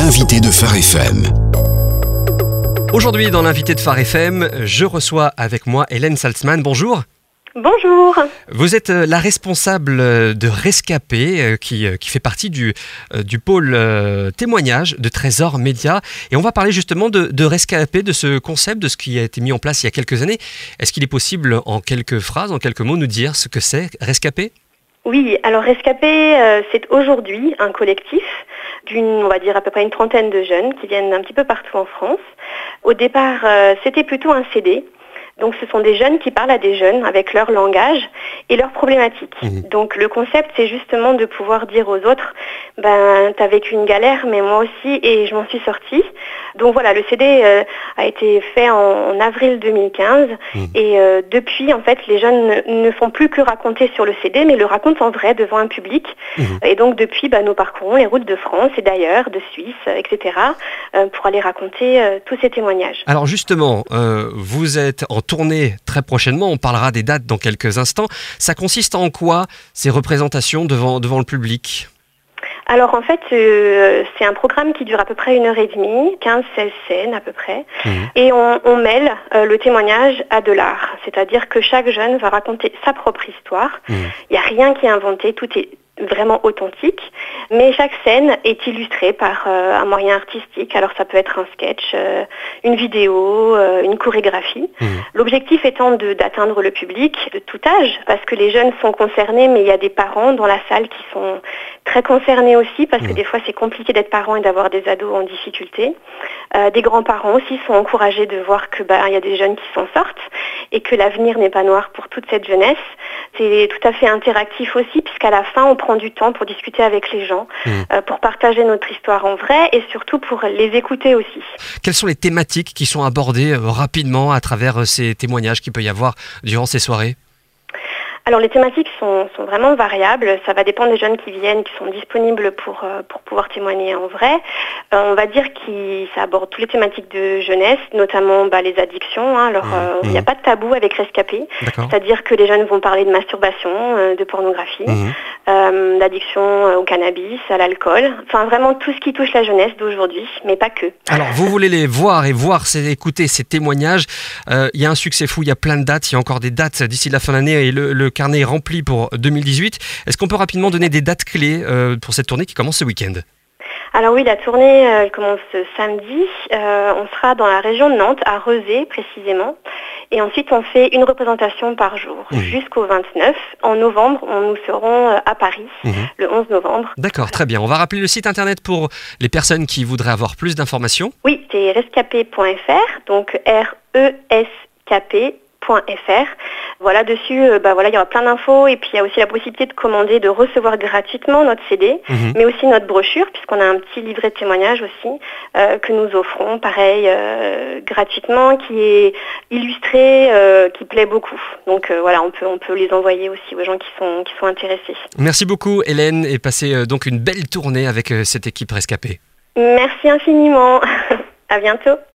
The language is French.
l'invité de Phare FM. Aujourd'hui, dans l'invité de Phare FM, je reçois avec moi Hélène Salzman. Bonjour. Bonjour. Vous êtes la responsable de Rescapé, qui fait partie du pôle témoignage de Trésor Média. Et on va parler justement de Rescapé, de ce concept, de ce qui a été mis en place il y a quelques années. Est-ce qu'il est possible, en quelques phrases, en quelques mots, nous dire ce que c'est Rescapé ? Oui, alors Rescapé, c'est aujourd'hui un collectif on va dire à peu près une trentaine de jeunes qui viennent un petit peu partout en France. Au départ, c'était plutôt un CD. Donc ce sont des jeunes qui parlent à des jeunes avec leur langage et leurs problématiques. Donc le concept, c'est justement de pouvoir dire aux autres, t'as vécu une galère, mais moi aussi, et je m'en suis sortie. Donc voilà, le CD a été fait en avril 2015 et depuis, en fait, les jeunes ne font plus que raconter sur le CD, mais le racontent en vrai devant un public. Et donc depuis, nous parcourons les routes de France et d'ailleurs, de Suisse, etc., pour aller raconter tous ces témoignages. Alors justement, vous êtes en tournée très prochainement, on parlera des dates dans quelques instants. Ça consiste en quoi, ces représentations devant le public ? Alors en fait, c'est un programme qui dure à peu près 1h30, 15-16 scènes à peu près, et on mêle le témoignage à de l'art, c'est-à-dire que chaque jeune va raconter sa propre histoire, il n'y a rien qui est inventé, tout est vraiment authentique, mais chaque scène est illustrée par un moyen artistique. Alors ça peut être un sketch, une vidéo, une chorégraphie. L'objectif étant d'atteindre le public de tout âge, parce que les jeunes sont concernés, mais il y a des parents dans la salle qui sont très concernés aussi, parce que des fois c'est compliqué d'être parent et d'avoir des ados en difficulté. Des grands-parents aussi sont encouragés de voir que il y a des jeunes qui s'en sortent et que l'avenir n'est pas noir pour toute cette jeunesse. C'est tout à fait interactif aussi, puisqu'à la fin on prend du temps pour discuter avec les gens, pour partager notre histoire en vrai et surtout pour les écouter aussi. Quelles sont les thématiques qui sont abordées rapidement à travers ces témoignages qu'il peut y avoir durant ces soirées ? Alors les thématiques sont vraiment variables, ça va dépendre des jeunes qui viennent, qui sont disponibles pour pouvoir témoigner en vrai. On va dire que ça aborde toutes les thématiques de jeunesse, notamment les addictions. Alors il n'y a pas de tabou avec Rescapé, c'est-à-dire que les jeunes vont parler de masturbation, de pornographie, d'addiction au cannabis, à l'alcool, enfin vraiment tout ce qui touche la jeunesse d'aujourd'hui, mais pas que. Alors vous voulez les voir et écouter ces témoignages, il y a un succès fou, il y a plein de dates, il y a encore des dates d'ici la fin d'année et le carnet est rempli pour 2018. Est-ce qu'on peut rapidement donner des dates clés pour cette tournée qui commence ce week-end ? Alors oui, la tournée elle commence samedi. On sera dans la région de Nantes, à Rezé précisément. Et ensuite, on fait une représentation par jour jusqu'au 29. En novembre, nous serons à Paris, le 11 novembre. D'accord, très bien. On va rappeler le site internet pour les personnes qui voudraient avoir plus d'informations. Oui, c'est rescapé.fr, donc RESKP.fr. Voilà, dessus, il y aura plein d'infos et puis il y a aussi la possibilité de commander, de recevoir gratuitement notre CD, mais aussi notre brochure, puisqu'on a un petit livret de témoignages aussi que nous offrons, pareil, gratuitement, qui est illustré, qui plaît beaucoup. Donc on peut les envoyer aussi aux gens qui sont intéressés. Merci beaucoup Hélène et passez donc une belle tournée avec cette équipe Rescapé. Merci infiniment. À bientôt.